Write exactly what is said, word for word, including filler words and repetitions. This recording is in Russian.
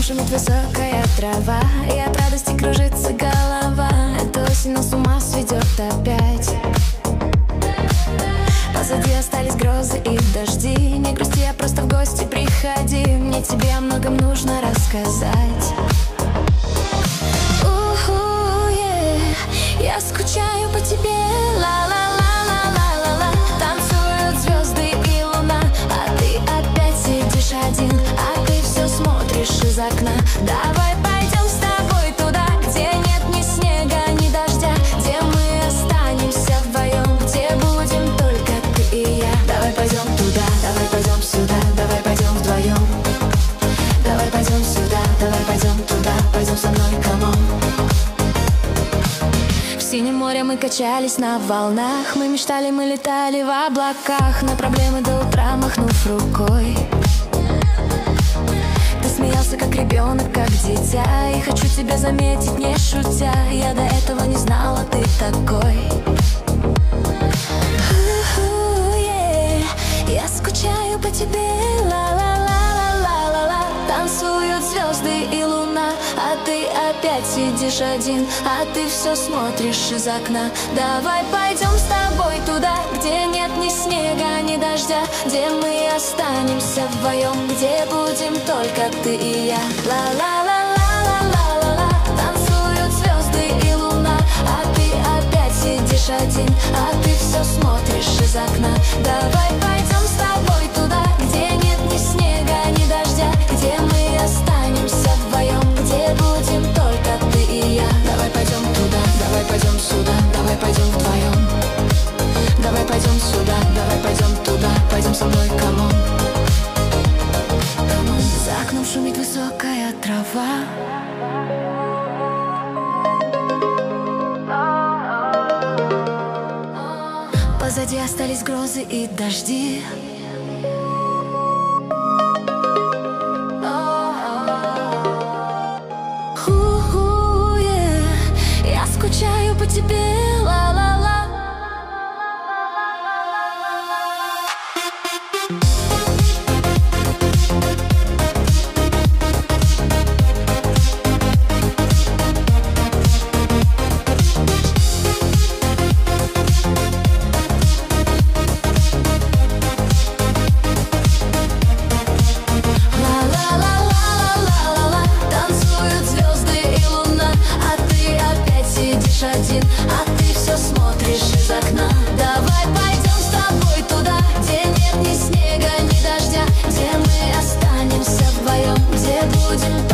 шумит высокая трава, и от радости кружится голова. Эта осень нас с ума сведет опять. Позади остались грозы и дожди. Не грусти, а просто в гости приходи. Мне тебе о многом нужно рассказать. У-ху, yeah. Я скучаю по тебе, ла-ла-ла-ла-ла-ла-ла. Танцуют звезды и луна, а ты опять сидишь один, а ты все смотришь из окна. Давай пойдем с тобой туда, где нет ни снега, ни дождя, где мы останемся вдвоем, где будем только ты и я. Давай пойдем туда, давай пойдем сюда, давай пойдем вдвоем. Давай пойдем сюда, давай пойдем туда, пойдем со мной, камон. В синем море мы качались на волнах, мы мечтали, мы летали в облаках, на проблемы до утра махнув рукой. Ты смеялся как ребенок, как дитя, и хочу тебя заметить, не шутя, я до этого не знала, ты такой. У-ху, yeah. Я скучаю по тебе, ла-ла-ла-ла-ла-ла. Танцуют звезды и луна, а ты опять сидишь один, а ты все смотришь из окна. Давай пойдем с тобой туда, где нет ни снега, ни дождя, где мы останемся вдвоем, где будем только ты и я. Ла-ла-ла-ла-ла-ла-ла. Танцуют звезды и луна, а ты опять сидишь один, а ты все смотришь из окна. Давай пойдем с тобой туда, где нет ни снега, ни дождя, где мы останемся вдвоем, где будем только ты и я. Давай пойдем туда, давай пойдем сюда, давай пойдем вдвоем. Давай пойдем сюда, давай пойдем туда, пойдем со мной, камон. За окном шумит высокая трава. Позади остались грозы и дожди. У-ху, yeah. Я скучаю по тебе, ла-ла-ла. Один, а ты все смотришь из окна. Давай пойдем с тобой туда, где нет ни снега, ни дождя, где мы останемся вдвоем, где будем